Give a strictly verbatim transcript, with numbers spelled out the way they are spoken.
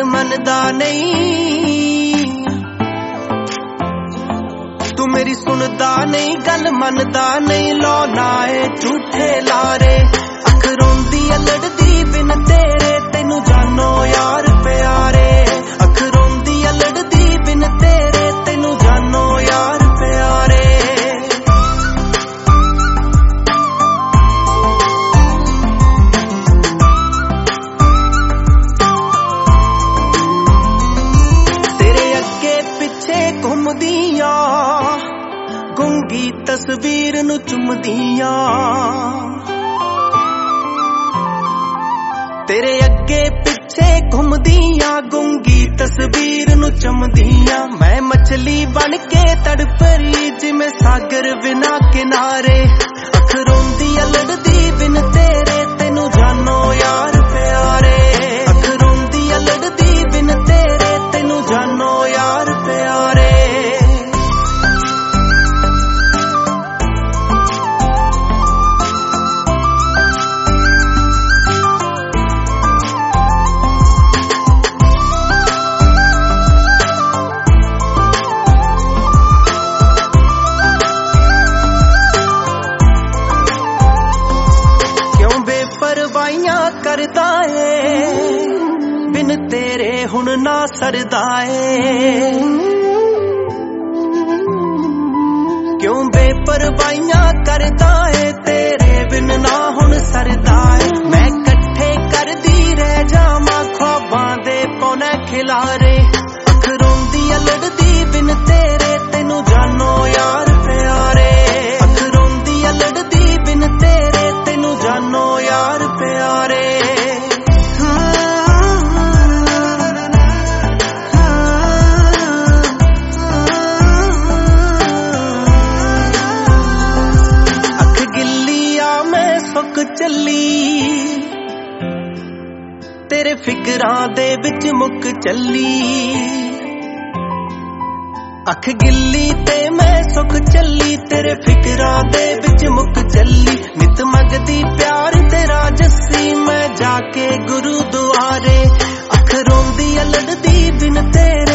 गल मनदा नहीं, तू मेरी सुनदा नहीं गल मनदा नहीं। लौना है झूठे लारे अख रोंदी लड़दी बिन तेरे, तेनू जानो यार प्यारे। अख रोंदी लड़दी बिन तेरे, तेनू जानो यार प्यारे। घुमदियां गुंगी तस्वीर नू चुमदियां, तेरे अगे पिछे घुमदियां गुंगी तस्वीर नू चुमदियां। मैं मछली बन के तड़प रही जिमें सागर बिना किनारे। अख रोंदी लड़दी बिन तेरे, तेनू जानो यार प्यारे। अख रोंदी लड़दी बिन तेरे, तेनू जानो यार प्यारे। करदा है बिन तेरे हुण ना सरदा है, क्यों बेपरवाहियां करदा है तेरे बिन ना हुण सरदा है। मैं कट्ठे करदी रह जावां ख्वाबां दे पौने खिलारे। अख रोंदी लड़दी बिन तेरे, तेनू जानो यार प्यारे। अख रोंदी लड़दी बिन तेरे, तेनू जानो यार प्यारे। चली तेरे फिकरां दे विच मुक चली, अख गिल्ली ते मैं सुख चली तेरे फिकरां दे विच मुक चली। नित मंगदी प्यार तेरा जस्सी मैं जाके गुरुद्वारे। अख रोंदी लड़दी बिन तेरे,